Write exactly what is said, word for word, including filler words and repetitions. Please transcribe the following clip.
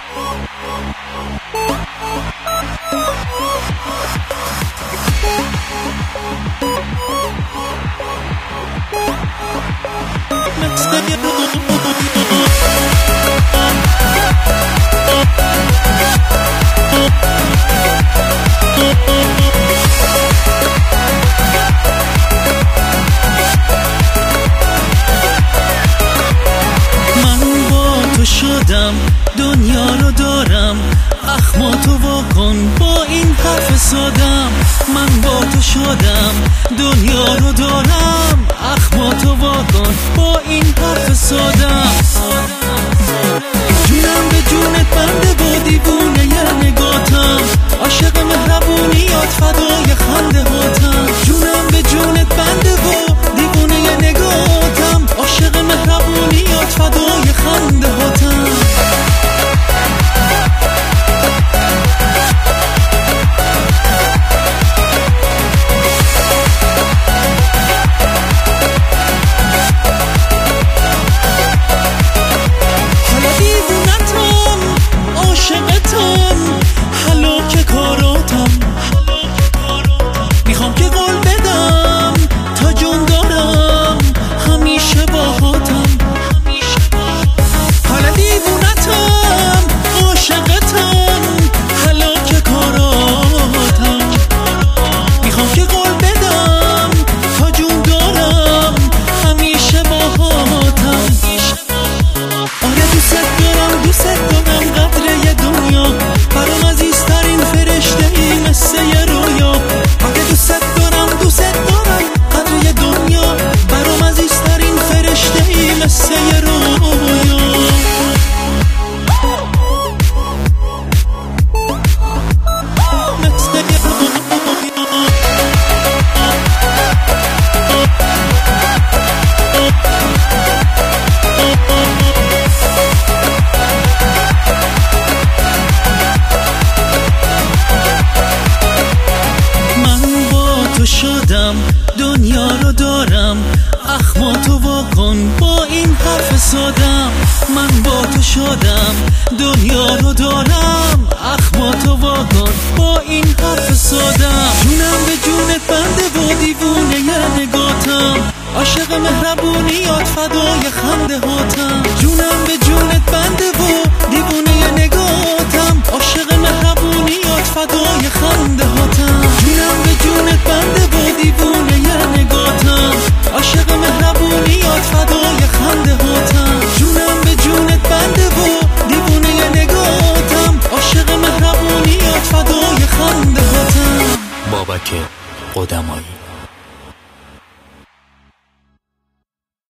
شدم دنیا رو دارم، اخماتو واکن با این حرف سادم. من با تو شدم دنیا رو دارم، اخماتو واکن با این حرف سادم. جونم به جونت بنده با دیوونه ی نگاتم، عاشق مهربونیات فدای خنده هاتم. جونم به جونت بنده با دیوونه ی نگاتم، عاشق مهربونیات فدای خنده هاتم. شدم دنیا رو دارم، اخماتو واکن با این حرف سادم. من با تو شدم دنیا رو دارم، اخماتو واکن با این حرف سادم. جونم به جونت بنده با دیوونه ی نگاتم، عاشق مهربونیات فدای خنده هاتم. جونم به جونت بنده با دیوونه ی نگاتم، عاشق مهربونیات فدای خنده هاتم. جونم به جونت بنده با دیوونه ی نگاتم، عاشق مهربونیات فدای خنده هاتم. جونم به جونت بنده با دیوونه ی نگاتم، عاشق مهربونیات فدای خنده هاتم. بابک قدمایی.